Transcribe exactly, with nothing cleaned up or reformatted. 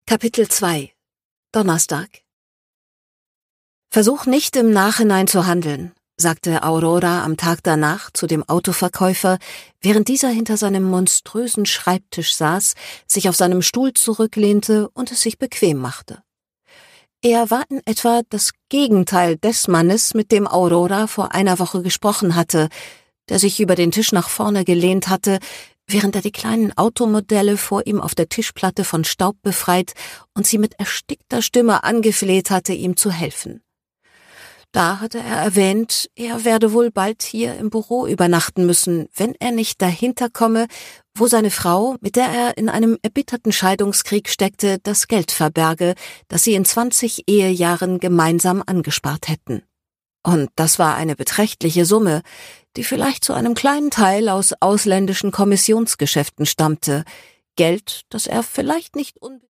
Kapitel zwei Donnerstag. Versuch nicht im Nachhinein zu handeln, sagte Aurora am Tag danach zu dem Autoverkäufer, während dieser hinter seinem monströsen Schreibtisch saß, sich auf seinem Stuhl zurücklehnte und es sich bequem machte. Er war in etwa das Gegenteil des Mannes, mit dem Aurora vor einer Woche gesprochen hatte, der sich über den Tisch nach vorne gelehnt hatte, während er die kleinen Automodelle vor ihm auf der Tischplatte von Staub befreit und sie mit erstickter Stimme angefleht hatte, ihm zu helfen. Da hatte er erwähnt, er werde wohl bald hier im Büro übernachten müssen, wenn er nicht dahinter komme, wo seine Frau, mit der er in einem erbitterten Scheidungskrieg steckte, das Geld verberge, das sie in zwanzig Ehejahren gemeinsam angespart hätten. Und das war eine beträchtliche Summe, die vielleicht zu einem kleinen Teil aus ausländischen Kommissionsgeschäften stammte, Geld, das er vielleicht nicht unbedingt